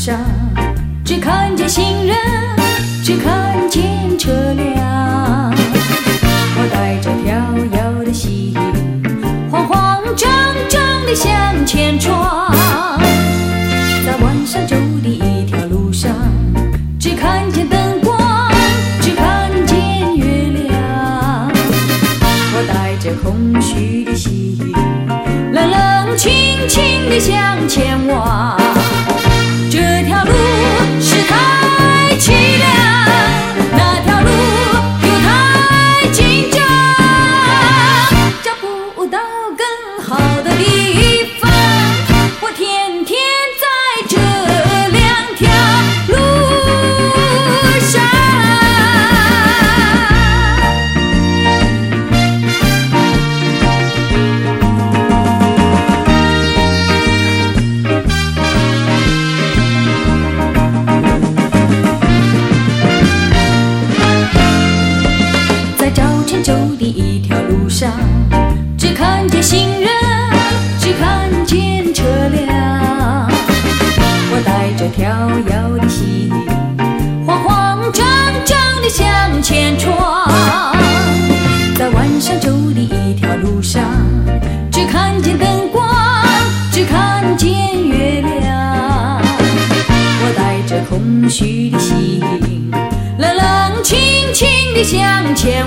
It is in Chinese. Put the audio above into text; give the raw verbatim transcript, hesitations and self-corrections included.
上，只看见行人，只看见车辆。我带着跳摇的心，慌慌张张地向前闯。在晚上走的一条路上，只看见灯光，只看见月亮。我带着空虚的心，冷冷清清地向前望。这条路是太凄凉，那条路又太紧张，找不到更好的地方。我天天在这两条路上。走的一条路上，只看见行人，只看见车辆。我带着跳摇的心，慌慌张张地向前闯。在晚上走的一条路上，只看见灯光，只看见月亮。我带着空虚的心，冷冷清清地向前